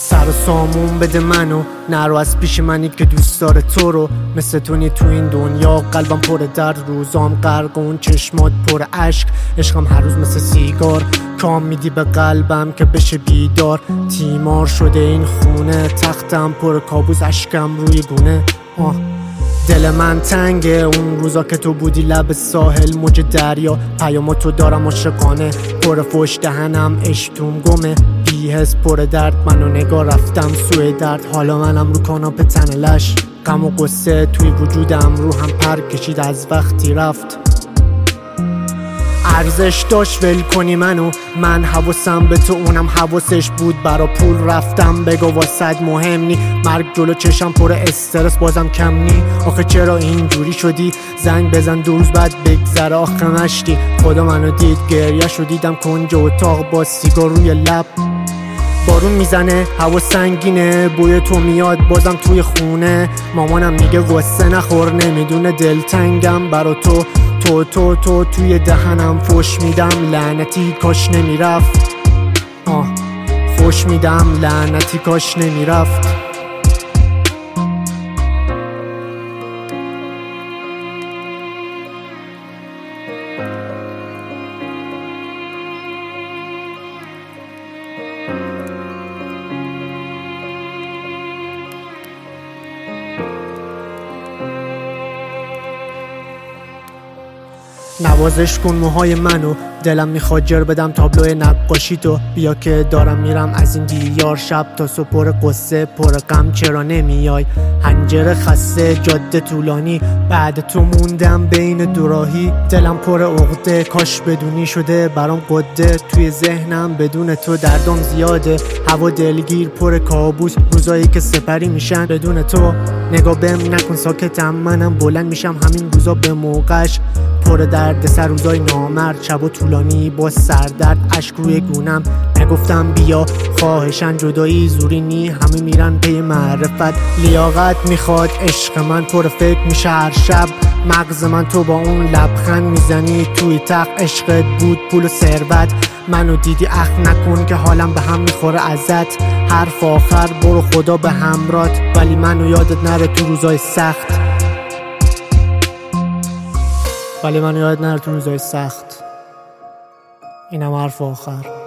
سر و سامون بده منو، نرو از پیش منی که دوست داره تو رو. مثل تو نی تو این دنیا، قلبم پر درد، روزام غرق اون چشمات پر اشک. عشقم هر روز مثل سیگار کام میدی به قلبم که بشه بیدار. تیمار شده این خونه، تختم پر کابوس، اشکم روی گونه. دل من تنگه، اون روزا که تو بودی لب ساحل موج دریا. پیاماتو دارم عاشقانه، پر فوش دهنم اشتوم گمه. بی حس پر درد، منو نگاه رفتم سوی درد. حالا منم رو کاناپه تن لش، غم و قصه توی وجودم، روحم پر کشید از وقتی رفت. ارزش داشت ول کنی منو، من حواسم به تو اونم حواسش بود. برا پول رفتم بگو واسد مهم نی، مرگ جلو چشم پر استرس بازم کم نی. آخه چرا اینجوری شدی؟ زنگ بزن 2 روز بعد بگذره. آخه مشتی خدا منو دید، گریه شو دیدم کنج اتاق با سیگار روی لب. بارون میزنه، هوا سنگینه، بوی تو میاد بازم توی خونه. مامانم میگه غصه نخور، نمیدونه دلتنگم برا تو. تو توی دهنم فوش میدم، لعنتی کاش نمیرفت. فوش میدم لعنتی کاش نمیرفت. نوازش کن موهای منو، دلم میخواد جر بدم تابلو نقاشی تو. بیا که دارم میرم از این دیار، شب تا صبح پر قصه پر غم. چرا نمیای؟ حنجره خسته، جاده طولانی، بعد تو موندم بین دوراهی. دلم پر عقده، کاش بدونی شده برام قده. توی ذهنم بدون تو دردم زیاده، هوا دلگیر پر کابوس، روزایی که سپری میشن بدون تو. نگاه بهم نکن ساکتم، منم بلند میشم همین روزا به موقعش. پر درد سر روزای نامرد، شب و طولانی با سردرد، اشک روی گونم. نگفتم بیا خواهشن جدایی زوری نی، همه میرن پی معرفت. لیاقت میخواد عشق من، پر فکر میشه هر شب مغز من. تو با اون لبخند میزنی توی تخت، عشقت بود پول و ثروت. منو دیدی اخ نکن که حالم به هم میخوره ازت. حرف آخر برو خدا به همرات، ولی منو یادت نره تو روزای سخت. اینم حرف آخر.